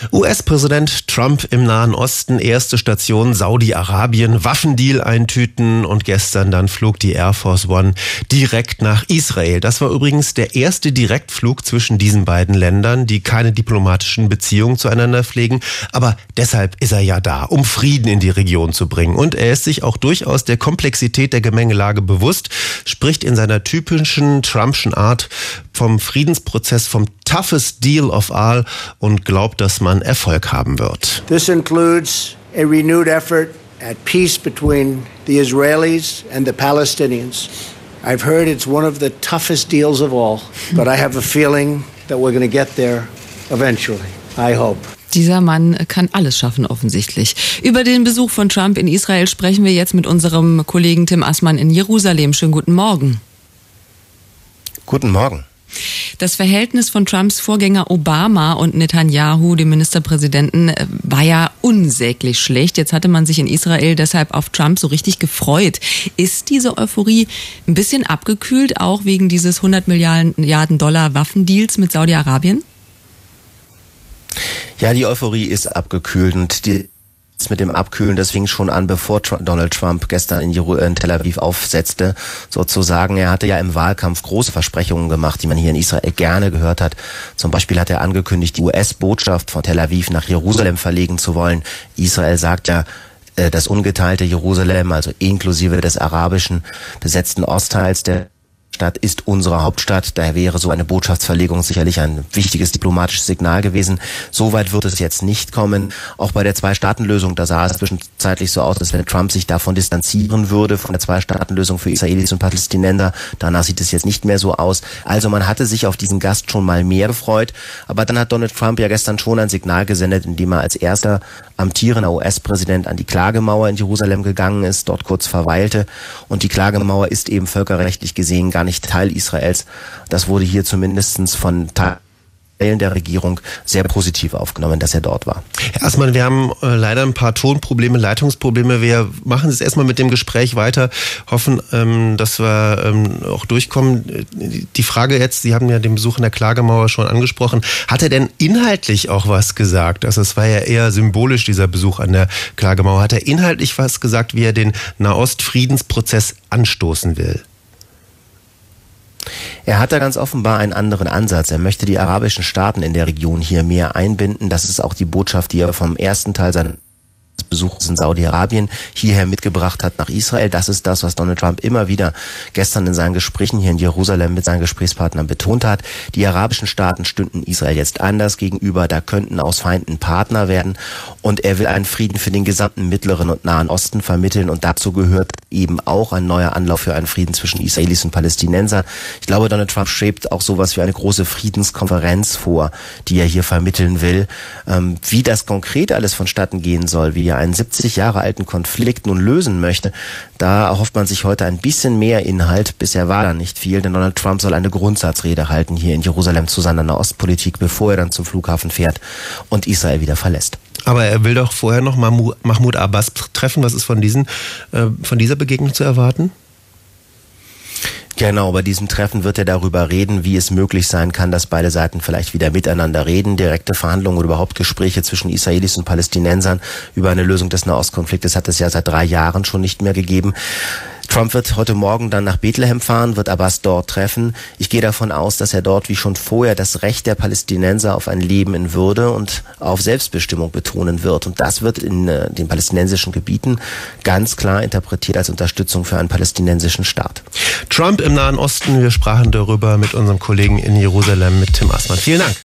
US-Präsident Trump im Nahen Osten, erste Station Saudi-Arabien, Waffendeal eintüten und gestern dann flog die Air Force One direkt nach Israel. Das war übrigens der erste Direktflug zwischen diesen beiden Ländern, die keine diplomatischen Beziehungen zueinander pflegen. Aber deshalb ist er ja da, um Frieden in die Region zu bringen. Und er ist sich auch durchaus der Komplexität der Gemengelage bewusst, spricht in seiner typischen Trumpschen Art vom Friedensprozess, vom toughest deal of all und glaubt, dass man Erfolg haben wird. This includes a renewed effort at peace between the Israelis and the Palestinians. I've heard it's one of the toughest deals of all, but I have a feeling that we're going to get there eventually. I hope. Dieser Mann kann alles schaffen, offensichtlich. Über den Besuch von Trump in Israel sprechen wir jetzt mit unserem Kollegen Tim Assmann in Jerusalem. Schönen guten Morgen. Guten Morgen. Das Verhältnis von Trumps Vorgänger Obama und Netanyahu, dem Ministerpräsidenten, war ja unsäglich schlecht. Jetzt hatte man sich in Israel deshalb auf Trump so richtig gefreut. Ist diese Euphorie ein bisschen abgekühlt, auch wegen dieses 100 Milliarden Dollar Waffendeals mit Saudi-Arabien? Ja, die Euphorie ist abgekühlt und mit dem Abkühlen, das fing schon an, bevor Donald Trump gestern in Tel Aviv aufsetzte, sozusagen. Er hatte ja im Wahlkampf große Versprechungen gemacht, die man hier in Israel gerne gehört hat. Zum Beispiel hat er angekündigt, die US-Botschaft von Tel Aviv nach Jerusalem verlegen zu wollen. Israel sagt ja, das ungeteilte Jerusalem, also inklusive des arabischen besetzten Ostteils der Stadt ist unsere Hauptstadt. Daher wäre so eine Botschaftsverlegung sicherlich ein wichtiges diplomatisches Signal gewesen. Soweit wird es jetzt nicht kommen. Auch bei der Zwei-Staaten-Lösung, da sah es zwischenzeitlich so aus, als wenn Trump sich davon distanzieren würde, von der Zwei-Staaten-Lösung für Israelis und Palästinenser. Danach sieht es jetzt nicht mehr so aus. Also man hatte sich auf diesen Gast schon mal mehr gefreut. Aber dann hat Donald Trump ja gestern schon ein Signal gesendet, indem er als erster amtierender US-Präsident an die Klagemauer in Jerusalem gegangen ist, dort kurz verweilte. Und die Klagemauer ist eben völkerrechtlich gesehen gar nicht Teil Israels. Das wurde hier zumindest von Teilen der Regierung sehr positiv aufgenommen, dass er dort war. Herr Assmann, wir haben leider ein paar Tonprobleme, Leitungsprobleme. Wir machen es erstmal mit dem Gespräch weiter, hoffen, dass wir auch durchkommen. Die Frage jetzt, Sie haben ja den Besuch in der Klagemauer schon angesprochen. Hat er denn inhaltlich auch was gesagt? Also es war ja eher symbolisch, dieser Besuch an der Klagemauer. Hat er inhaltlich was gesagt, wie er den Nahost-Friedensprozess anstoßen will? Er hat da ganz offenbar einen anderen Ansatz. Er möchte die arabischen Staaten in der Region hier mehr einbinden. Das ist auch die Botschaft, die er vom ersten Teil seines Besuchs in Saudi-Arabien hierher mitgebracht hat nach Israel. Das ist das, was Donald Trump immer wieder gestern in seinen Gesprächen hier in Jerusalem mit seinen Gesprächspartnern betont hat. Die arabischen Staaten stünden Israel jetzt anders gegenüber. Da könnten aus Feinden Partner werden. Und er will einen Frieden für den gesamten Mittleren und Nahen Osten vermitteln. Und dazu gehört eben auch ein neuer Anlauf für einen Frieden zwischen Israelis und Palästinensern. Ich glaube, Donald Trump schwebt auch sowas wie eine große Friedenskonferenz vor, die er hier vermitteln will. Wie das konkret alles vonstatten gehen soll, wie er einen 70 Jahre alten Konflikt nun lösen möchte, da erhofft man sich heute ein bisschen mehr Inhalt. Bisher war da nicht viel, denn Donald Trump soll eine Grundsatzrede halten hier in Jerusalem zu seiner Nahostpolitik, bevor er dann zum Flughafen fährt und Israel wieder verlässt. Aber er will doch vorher noch Mahmoud Abbas treffen. Was ist von dieser Begegnung zu erwarten? Genau, bei diesem Treffen wird er darüber reden, wie es möglich sein kann, dass beide Seiten vielleicht wieder miteinander reden. Direkte Verhandlungen oder überhaupt Gespräche zwischen Israelis und Palästinensern über eine Lösung des Nahostkonfliktes hat es ja seit 3 Jahren schon nicht mehr gegeben. Trump wird heute Morgen dann nach Bethlehem fahren, wird Abbas dort treffen. Ich gehe davon aus, dass er dort wie schon vorher das Recht der Palästinenser auf ein Leben in Würde und auf Selbstbestimmung betonen wird. Und das wird in den palästinensischen Gebieten ganz klar interpretiert als Unterstützung für einen palästinensischen Staat. Trump im Nahen Osten, wir sprachen darüber mit unserem Kollegen in Jerusalem, mit Tim Assmann. Vielen Dank.